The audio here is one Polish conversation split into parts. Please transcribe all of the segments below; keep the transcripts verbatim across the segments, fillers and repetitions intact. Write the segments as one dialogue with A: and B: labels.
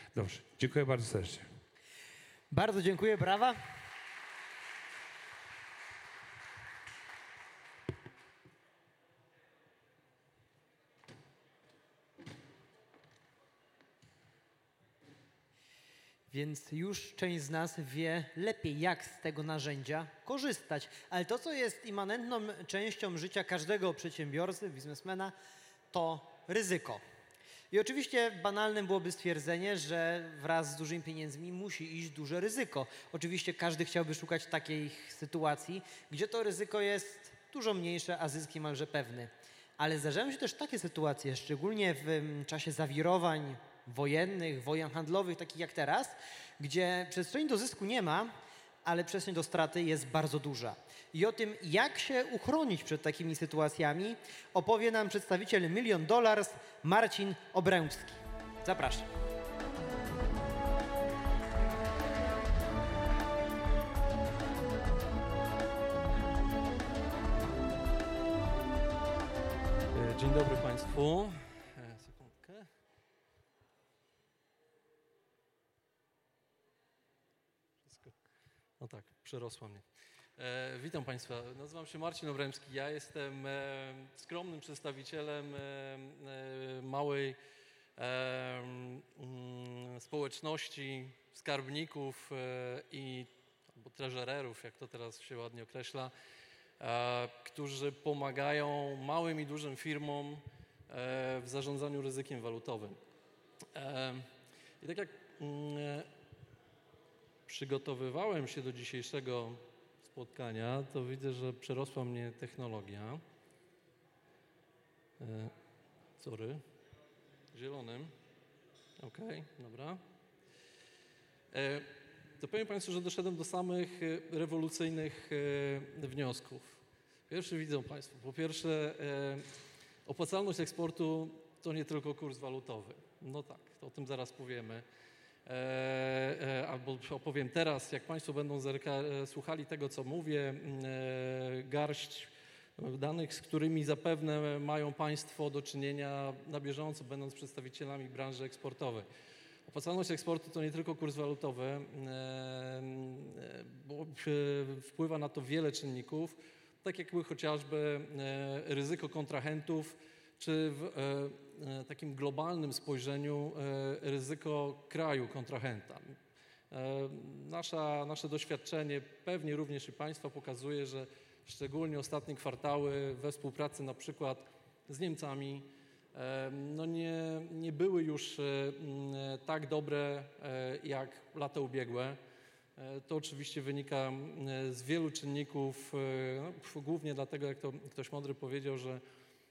A: Dobrze, dziękuję bardzo serdecznie.
B: Bardzo dziękuję, brawa. Więc już część z nas wie lepiej, jak z tego narzędzia korzystać. Ale to, co jest immanentną częścią życia każdego przedsiębiorcy, biznesmena, to ryzyko. I oczywiście banalnym byłoby stwierdzenie, że wraz z dużymi pieniędzmi musi iść duże ryzyko. Oczywiście każdy chciałby szukać takiej sytuacji, gdzie to ryzyko jest dużo mniejsze, a zysk niemalże pewny. Ale zdarzają się też takie sytuacje, szczególnie w czasie zawirowań wojennych, wojen handlowych, takich jak teraz, gdzie przestrzeni do zysku nie ma, ale przestrzeń do straty jest bardzo duża. I o tym, jak się uchronić przed takimi sytuacjami, opowie nam przedstawiciel Million Dollars Marcin Obrębski. Zapraszam.
C: Dzień dobry Państwu. Sekundkę. Wszystko. No tak, przerosła mnie. E, witam Państwa. Nazywam się Marcin Obrębski. Ja jestem e, skromnym przedstawicielem e, e, małej e, m, społeczności skarbników e, i albo treżererów, jak to teraz się ładnie określa, e, którzy pomagają małym i dużym firmom e, w zarządzaniu ryzykiem walutowym. E, I tak jak m, przygotowywałem się do dzisiejszego spotkania, to widzę, że przerosła mnie technologia. E, sorry. Zielonym. Okej, okay, dobra. E, to powiem Państwu, że doszedłem do samych rewolucyjnych e, wniosków. Pierwszy widzą Państwo, po pierwsze e, opłacalność eksportu to nie tylko kurs walutowy. No tak, to o tym zaraz powiemy. E, e, albo opowiem teraz, jak Państwo będą zerka, słuchali tego, co mówię, e, garść danych, z którymi zapewne mają Państwo do czynienia na bieżąco, będąc przedstawicielami branży eksportowej. Opłacalność eksportu to nie tylko kurs walutowy, e, bo wpływa na to wiele czynników, tak jak chociażby e, ryzyko kontrahentów, czy w e, takim globalnym spojrzeniu e, ryzyko kraju kontrahenta. E, nasza, nasze doświadczenie, pewnie również i Państwa, pokazuje, że szczególnie ostatnie kwartały we współpracy na przykład z Niemcami e, no nie, nie były już e, tak dobre e, jak lata ubiegłe. E, to oczywiście wynika z wielu czynników, e, no, głównie dlatego, jak to ktoś mądry powiedział, że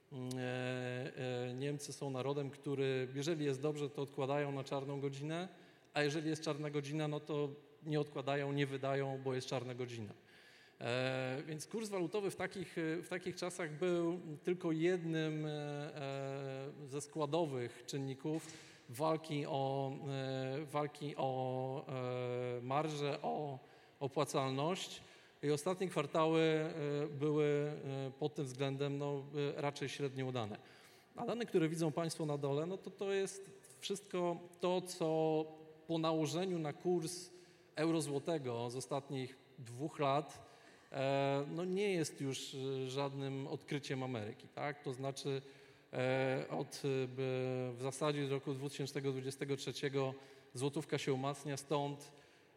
C: Niemcy są narodem, który jeżeli jest dobrze, to odkładają na czarną godzinę, a jeżeli jest czarna godzina, no to nie odkładają, nie wydają, bo jest czarna godzina. E, więc kurs walutowy w takich, w takich czasach był tylko jednym e, ze składowych czynników walki o, e, walki o e, marżę, o opłacalność. I ostatnie kwartały były pod tym względem no, raczej średnio udane. A dane, które widzą Państwo na dole, no to to jest wszystko to, co po nałożeniu na kurs euro-złotego z ostatnich dwóch lat no nie jest już żadnym odkryciem Ameryki. Tak? To znaczy od w zasadzie do roku dwa tysiące dwudziestego trzeciego złotówka się umacnia, stąd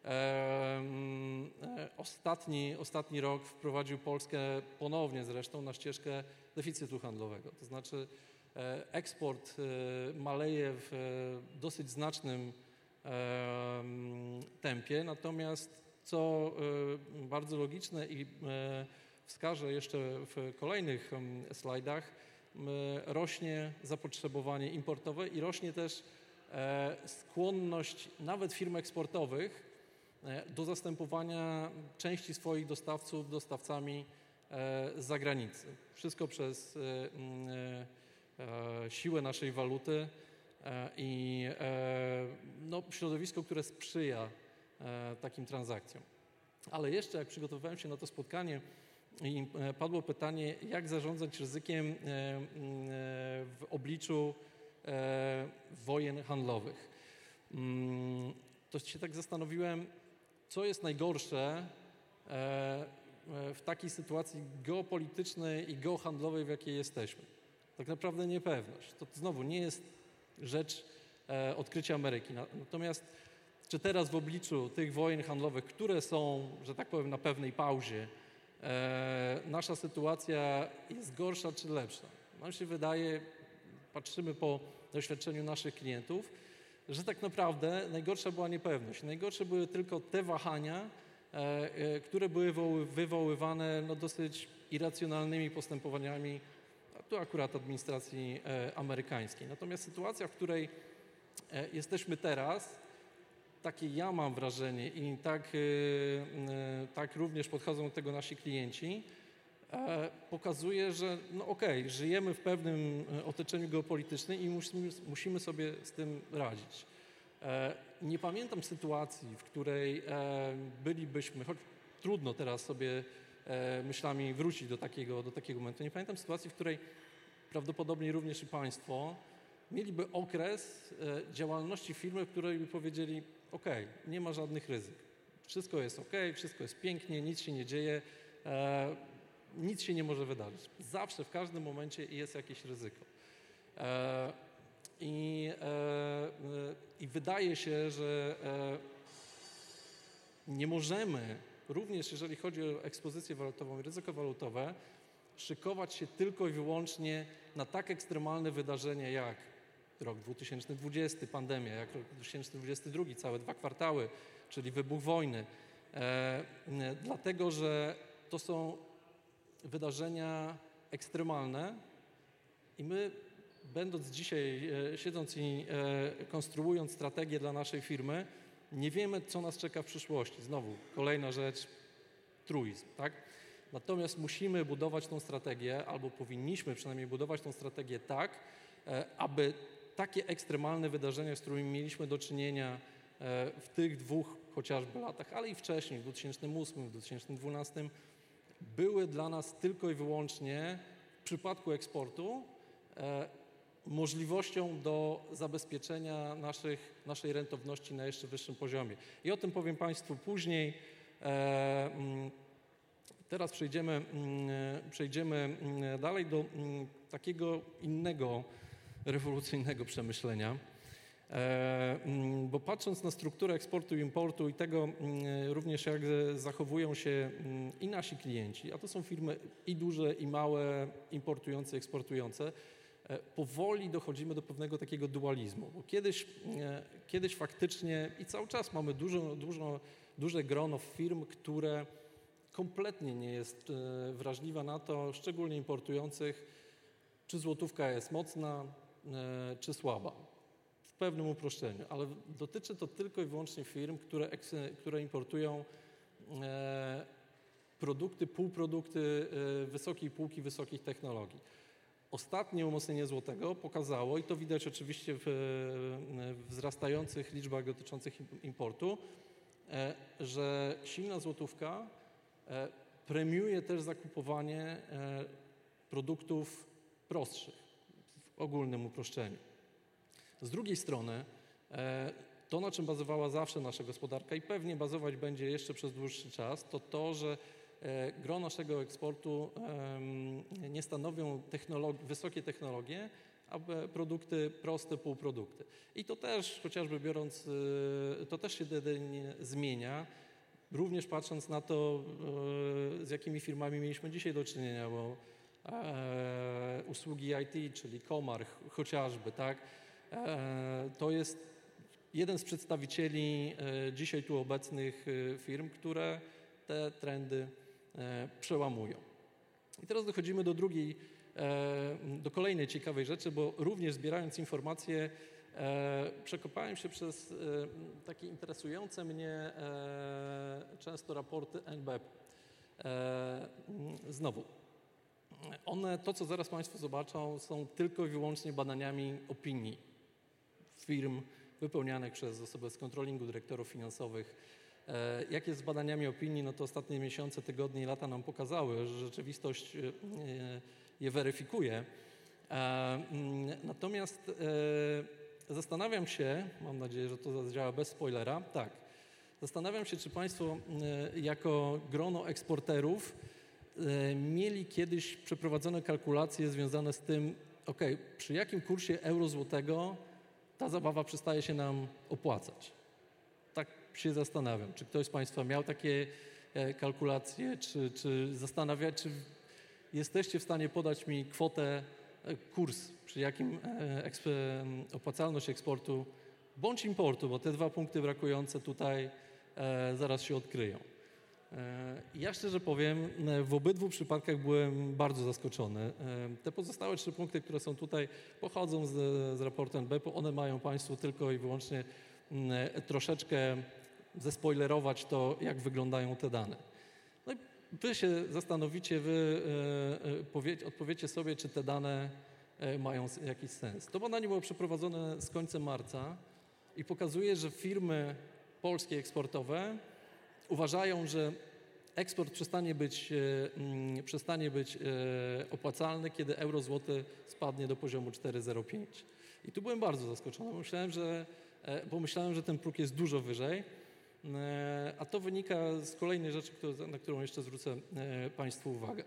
C: Ostatni, ostatni rok wprowadził Polskę ponownie zresztą na ścieżkę deficytu handlowego. To znaczy eksport maleje w dosyć znacznym tempie, natomiast co bardzo logiczne i wskażę jeszcze w kolejnych slajdach, rośnie zapotrzebowanie importowe i rośnie też skłonność nawet firm eksportowych do zastępowania części swoich dostawców dostawcami z zagranicy. Wszystko przez siłę naszej waluty i no, środowisko, które sprzyja takim transakcjom. Ale jeszcze jak przygotowywałem się na to spotkanie i padło pytanie, jak zarządzać ryzykiem w obliczu wojen handlowych. to się tak zastanowiłem, co jest najgorsze w takiej sytuacji geopolitycznej i geohandlowej, w jakiej jesteśmy. Tak naprawdę niepewność. To znowu nie jest rzecz odkrycia Ameryki. Natomiast czy teraz w obliczu tych wojen handlowych, które są, że tak powiem, na pewnej pauzie, nasza sytuacja jest gorsza czy lepsza? Nam się wydaje, patrzymy po doświadczeniu naszych klientów, że tak naprawdę najgorsza była niepewność. Najgorsze były tylko te wahania, które były wywoływane no, dosyć irracjonalnymi postępowaniami, a tu akurat administracji amerykańskiej. Natomiast sytuacja, w której jesteśmy teraz, takie ja mam wrażenie i tak, tak również podchodzą do tego nasi klienci, pokazuje, że no okej, okay, żyjemy w pewnym otoczeniu geopolitycznym i musimy, musimy sobie z tym radzić. Nie pamiętam sytuacji, w której bylibyśmy, choć trudno teraz sobie myślami wrócić do takiego, do takiego momentu, nie pamiętam sytuacji, w której prawdopodobnie również i Państwo mieliby okres działalności firmy, w której by powiedzieli, ok, nie ma żadnych ryzyk, wszystko jest ok, wszystko jest pięknie, nic się nie dzieje, nic się nie może wydarzyć. Zawsze, w każdym momencie jest jakieś ryzyko. I, i wydaje się, że nie możemy, również jeżeli chodzi o ekspozycję walutową i ryzyko walutowe, szykować się tylko i wyłącznie na tak ekstremalne wydarzenia jak rok dwa tysiące dwudziesty, pandemia, jak rok dwa tysiące dwudziesty drugi, całe dwa kwartały, czyli wybuch wojny. E, dlatego, że to są wydarzenia ekstremalne i my, będąc dzisiaj, e, siedząc i e, konstruując strategię dla naszej firmy, nie wiemy, co nas czeka w przyszłości. Znowu, kolejna rzecz, truizm, tak? Natomiast musimy budować tą strategię, albo powinniśmy przynajmniej budować tą strategię tak, e, aby takie ekstremalne wydarzenia, z którymi mieliśmy do czynienia w tych dwóch chociażby latach, ale i wcześniej, w dwa tysiące ósmym, w dwa tysiące dwunastym, były dla nas tylko i wyłącznie w przypadku eksportu możliwością do zabezpieczenia naszych, naszej rentowności na jeszcze wyższym poziomie. I o tym powiem Państwu później. Teraz przejdziemy, przejdziemy dalej do takiego innego rewolucyjnego przemyślenia, bo patrząc na strukturę eksportu i importu i tego również jak zachowują się i nasi klienci, a to są firmy i duże, i małe, importujące, eksportujące, powoli dochodzimy do pewnego takiego dualizmu, bo kiedyś, kiedyś faktycznie i cały czas mamy dużo, dużo, duże grono firm, które kompletnie nie jest wrażliwa na to, szczególnie importujących, czy złotówka jest mocna, czy słaba, w pewnym uproszczeniu, ale dotyczy to tylko i wyłącznie firm, które, które importują produkty, półprodukty wysokiej półki, wysokich technologii. Ostatnie umocnienie złotego pokazało, i to widać oczywiście w wzrastających liczbach dotyczących importu, że silna złotówka premiuje też zakupowanie produktów prostszych, w ogólnym uproszczeniu. Z drugiej strony, to na czym bazowała zawsze nasza gospodarka i pewnie bazować będzie jeszcze przez dłuższy czas, to to, że gro naszego eksportu nie stanowią technologi- wysokie technologie, a produkty proste, półprodukty. I to też, chociażby biorąc, to też się zmienia, również patrząc na to, z jakimi firmami mieliśmy dzisiaj do czynienia, bo e, usługi I T, czyli Komar chociażby, tak, e, to jest jeden z przedstawicieli e, dzisiaj tu obecnych e, firm, które te trendy e, przełamują. I teraz dochodzimy do drugiej, e, do kolejnej ciekawej rzeczy, bo również zbierając informacje, E, przekopałem się przez e, takie interesujące mnie e, często raporty N B P. E, znowu, one, to co zaraz Państwo zobaczą, są tylko i wyłącznie badaniami opinii firm wypełnianych przez osoby z kontrolingu, dyrektorów finansowych. E, jak jest z badaniami opinii, no to ostatnie miesiące, tygodnie i lata nam pokazały, że rzeczywistość e, je weryfikuje. E, natomiast e, zastanawiam się, mam nadzieję, że to zadziała bez spoilera, tak, zastanawiam się, czy Państwo e, jako grono eksporterów e, mieli kiedyś przeprowadzone kalkulacje związane z tym, ok, przy jakim kursie euro-złotego ta zabawa przestaje się nam opłacać. Tak się zastanawiam, czy ktoś z Państwa miał takie e, kalkulacje, czy, czy zastanawia, czy jesteście w stanie podać mi kwotę, e, kurs, przy jakim e, eksp, e, opłacalność eksportu bądź importu, bo te dwa punkty brakujące tutaj e, zaraz się odkryją. E, ja szczerze powiem, e, w obydwu przypadkach byłem bardzo zaskoczony. E, te pozostałe trzy punkty, które są tutaj, pochodzą z, z raportu N B P u. One mają Państwu tylko i wyłącznie m, troszeczkę zespoilerować to, jak wyglądają te dane. No i wy się zastanowicie, wy e, e, powie, odpowiecie sobie, czy te dane e, mają jakiś sens. To badanie było przeprowadzone z końcem marca i pokazuje, że firmy polskie eksportowe uważają, że eksport przestanie być, e, m, przestanie być e, opłacalny, kiedy euro-złoty spadnie do poziomu cztery zero pięć. I tu byłem bardzo zaskoczony. Myślałem, że, e, bo myślałem, że ten próg jest dużo wyżej. A to wynika z kolejnej rzeczy, na którą jeszcze zwrócę Państwu uwagę.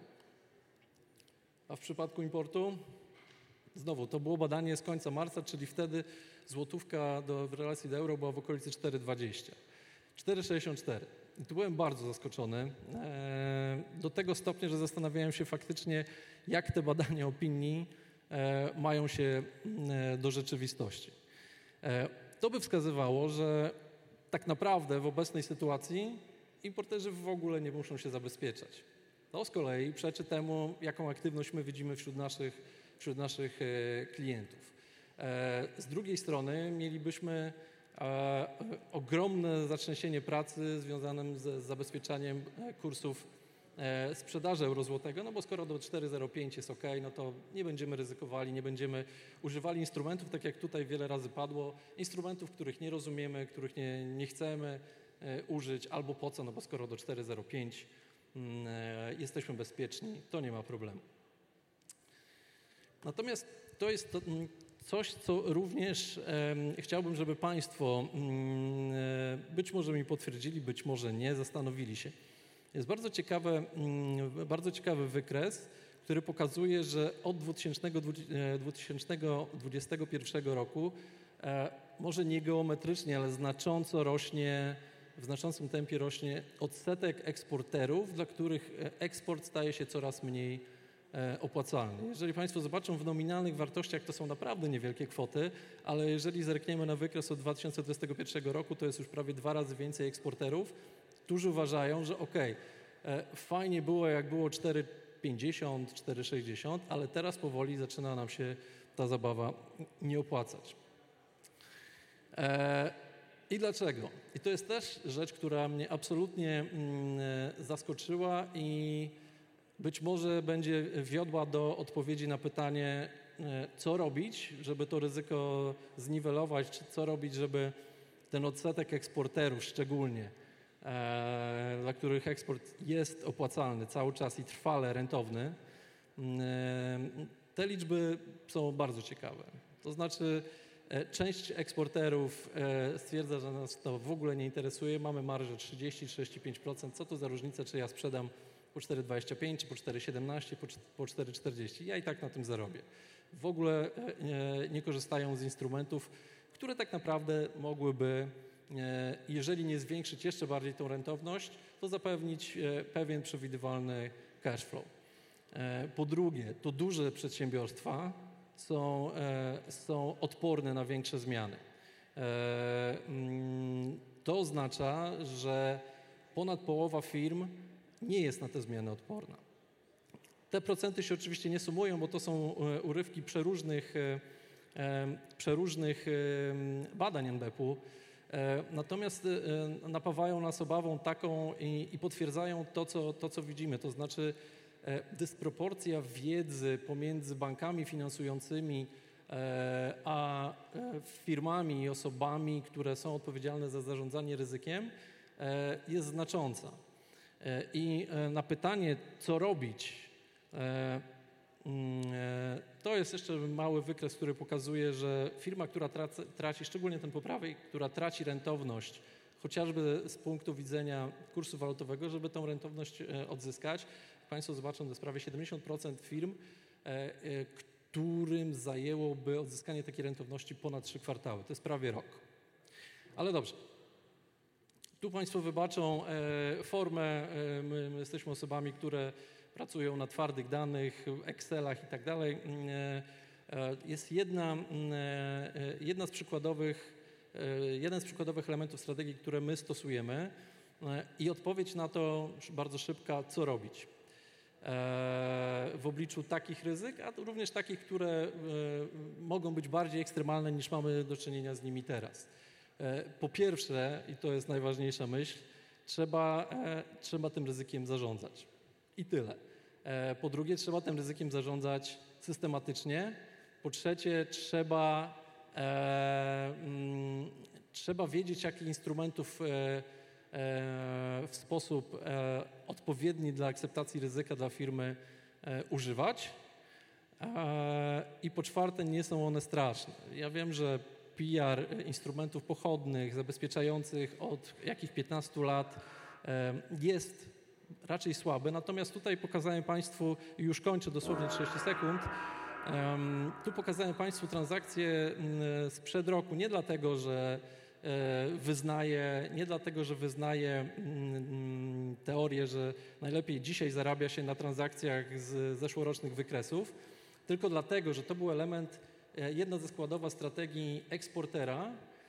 C: A w przypadku importu, znowu, to było badanie z końca marca, czyli wtedy złotówka do, w relacji do euro była w okolicy cztery dwadzieścia. cztery sześćdziesiąt cztery. I tu byłem bardzo zaskoczony. Do tego stopnia, że zastanawiałem się faktycznie, jak te badania opinii mają się do rzeczywistości. To by wskazywało, że tak naprawdę w obecnej sytuacji importerzy w ogóle nie muszą się zabezpieczać. To z kolei przeczy temu, jaką aktywność my widzimy wśród naszych, wśród naszych e, klientów. E, z drugiej strony mielibyśmy e, ogromne zatrzęsienie pracy związanym z zabezpieczaniem kursów e, sprzedaży euro-złotego, no bo skoro do cztery zero pięć jest ok, no to nie będziemy ryzykowali, nie będziemy używali instrumentów, tak jak tutaj wiele razy padło, instrumentów, których nie rozumiemy, których nie, nie chcemy e, użyć, albo po co, no bo skoro do cztery zero pięć e, jesteśmy bezpieczni, to nie ma problemu. Natomiast to jest to, coś, co również e, chciałbym, żeby Państwo e, być może mi potwierdzili, być może nie, zastanowili się. Jest bardzo, ciekawe, bardzo ciekawy wykres, który pokazuje, że od dwa tysiące dwudziestego pierwszego roku e, może nie geometrycznie, ale znacząco rośnie, w znaczącym tempie rośnie odsetek eksporterów, dla których eksport staje się coraz mniej e, opłacalny. Jeżeli Państwo zobaczą w nominalnych wartościach, to są naprawdę niewielkie kwoty, ale jeżeli zerkniemy na wykres od dwa tysiące dwudziestego pierwszego roku, to jest już prawie dwa razy więcej eksporterów, którzy uważają, że okej, okay, fajnie było, jak było cztery pięćdziesiąt, cztery sześćdziesiąt, ale teraz powoli zaczyna nam się ta zabawa nie opłacać. E, I dlaczego? I to jest też rzecz, która mnie absolutnie mm, zaskoczyła i być może będzie wiodła do odpowiedzi na pytanie, co robić, żeby to ryzyko zniwelować, czy co robić, żeby ten odsetek eksporterów szczególnie, e, dla których eksport jest opłacalny cały czas i trwale rentowny, e, te liczby są bardzo ciekawe. To znaczy e, część eksporterów e, stwierdza, że nas to w ogóle nie interesuje, mamy marżę trzydzieści do trzydziestu pięciu procent, co to za różnica, czy ja sprzedam po cztery dwadzieścia pięć, czy po cztery siedemnaście, po cztery czterdzieści. Ja i tak na tym zarobię. W ogóle nie, nie korzystają z instrumentów, które tak naprawdę mogłyby, jeżeli nie zwiększyć jeszcze bardziej tą rentowność, to zapewnić pewien przewidywalny cash flow. Po drugie, to duże przedsiębiorstwa są, są odporne na większe zmiany. To oznacza, że ponad połowa firm nie jest na te zmiany odporna. Te procenty się oczywiście nie sumują, bo to są urywki przeróżnych, przeróżnych badań N B P u, natomiast napawają nas obawą taką i, i potwierdzają to co, to, co widzimy, to znaczy dysproporcja wiedzy pomiędzy bankami finansującymi a firmami i osobami, które są odpowiedzialne za zarządzanie ryzykiem, jest znacząca. I na pytanie, co robić, To jest jeszcze mały wykres, który pokazuje, że firma, która traci, traci szczególnie ten po prawej, która traci rentowność, chociażby z punktu widzenia kursu walutowego, żeby tą rentowność odzyskać. Państwo zobaczą, to jest prawie siedemdziesiąt procent firm, którym zajęłoby odzyskanie takiej rentowności ponad trzy kwartały. To jest prawie rok. Ale dobrze. Tu Państwo wybaczą formę. My, my jesteśmy osobami, które pracują na twardych danych, Excelach i tak dalej. Jest jedna, jedna z przykładowych, jeden z przykładowych elementów strategii, które my stosujemy i odpowiedź na to bardzo szybka, co robić w obliczu takich ryzyk, a również takich, które mogą być bardziej ekstremalne niż mamy do czynienia z nimi teraz. Po pierwsze, i to jest najważniejsza myśl, trzeba, trzeba tym ryzykiem zarządzać. I tyle. Po drugie, trzeba tym ryzykiem zarządzać systematycznie. Po trzecie, trzeba, e, m, trzeba wiedzieć, jakich instrumentów e, e, w sposób e, odpowiedni dla akceptacji ryzyka dla firmy e, używać. E, I po czwarte, nie są one straszne. Ja wiem, że P R instrumentów pochodnych, zabezpieczających od jakich piętnastu lat e, jest raczej słabe, natomiast tutaj pokazałem Państwu, i już kończę dosłownie trzydzieści sekund, um, tu pokazałem Państwu transakcję sprzed roku, nie dlatego, że e, wyznaję, nie dlatego, że wyznaję mm, teorię, że najlepiej dzisiaj zarabia się na transakcjach z zeszłorocznych wykresów, tylko dlatego, że to był element, e, jedna ze składowa strategii eksportera.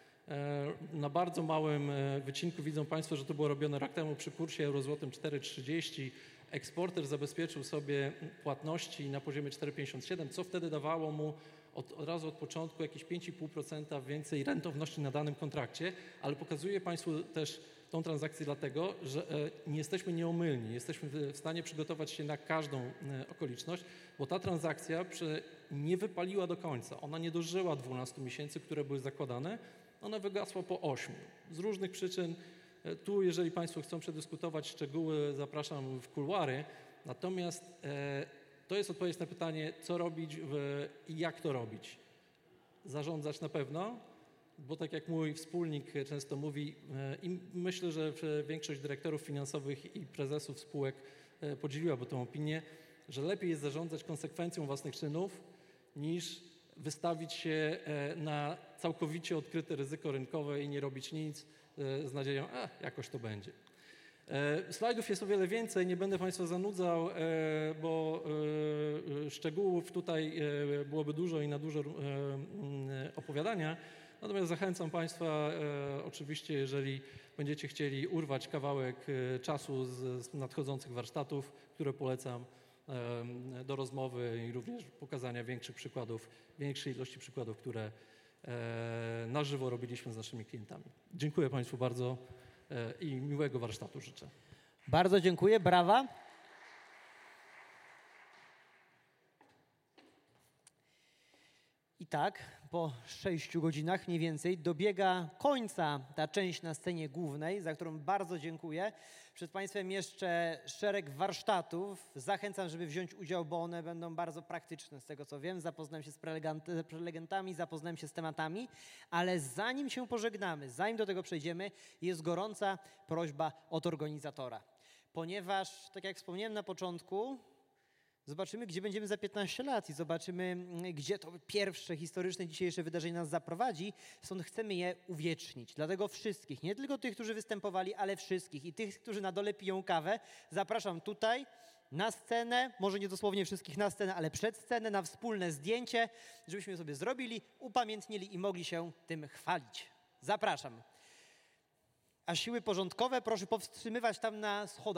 C: Na bardzo małym wycinku widzą Państwo, że to było robione rok temu przy kursie euro-złotym cztery trzydzieści. Eksporter zabezpieczył sobie płatności na poziomie cztery pięćdziesiąt siedem, co wtedy dawało mu od, od razu od początku jakieś pięć i pół procent więcej rentowności na danym kontrakcie, ale pokazuję Państwu też tą transakcję dlatego, że nie jesteśmy nieomylni, jesteśmy w stanie przygotować się na każdą okoliczność, bo ta transakcja nie wypaliła do końca, ona nie dożyła dwunastu miesięcy, które były zakładane, ona wygasła po ośmiu. Z różnych przyczyn. Tu, jeżeli Państwo chcą przedyskutować szczegóły, zapraszam w kuluary. Natomiast e, to jest odpowiedź na pytanie, co robić w, i jak to robić. Zarządzać na pewno, bo tak jak mój wspólnik często mówi, e, i myślę, że większość dyrektorów finansowych i prezesów spółek e, podzieliłaby tę opinię, że lepiej jest zarządzać konsekwencją własnych czynów niż wystawić się na całkowicie odkryte ryzyko rynkowe i nie robić nic z nadzieją, a jakoś to będzie. Slajdów jest o wiele więcej, nie będę Państwa zanudzał, bo szczegółów tutaj byłoby dużo i na dużo opowiadania. Natomiast zachęcam Państwa, oczywiście, jeżeli będziecie chcieli urwać kawałek czasu z nadchodzących warsztatów, które polecam, do rozmowy i również pokazania większych przykładów, większej ilości przykładów, które na żywo robiliśmy z naszymi klientami. Dziękuję Państwu bardzo i miłego warsztatu życzę.
B: Bardzo dziękuję, brawa. I tak, po sześciu godzinach mniej więcej dobiega końca ta część na scenie głównej, za którą bardzo dziękuję. Przed Państwem jeszcze szereg warsztatów. Zachęcam, żeby wziąć udział, bo one będą bardzo praktyczne z tego, co wiem. Zapoznałem się z prelegentami, zapoznałem się z tematami, ale zanim się pożegnamy, zanim do tego przejdziemy, jest gorąca prośba od organizatora. Ponieważ, tak jak wspomniałem na początku, zobaczymy, gdzie będziemy za piętnaście lat i zobaczymy, gdzie to pierwsze historyczne dzisiejsze wydarzenie nas zaprowadzi. Stąd chcemy je uwiecznić. Dlatego wszystkich, nie tylko tych, którzy występowali, ale wszystkich i tych, którzy na dole piją kawę, zapraszam tutaj na scenę, może nie dosłownie wszystkich na scenę, ale przed scenę, na wspólne zdjęcie, żebyśmy sobie zrobili, upamiętnili i mogli się tym chwalić. Zapraszam. A siły porządkowe proszę powstrzymywać tam na schodach.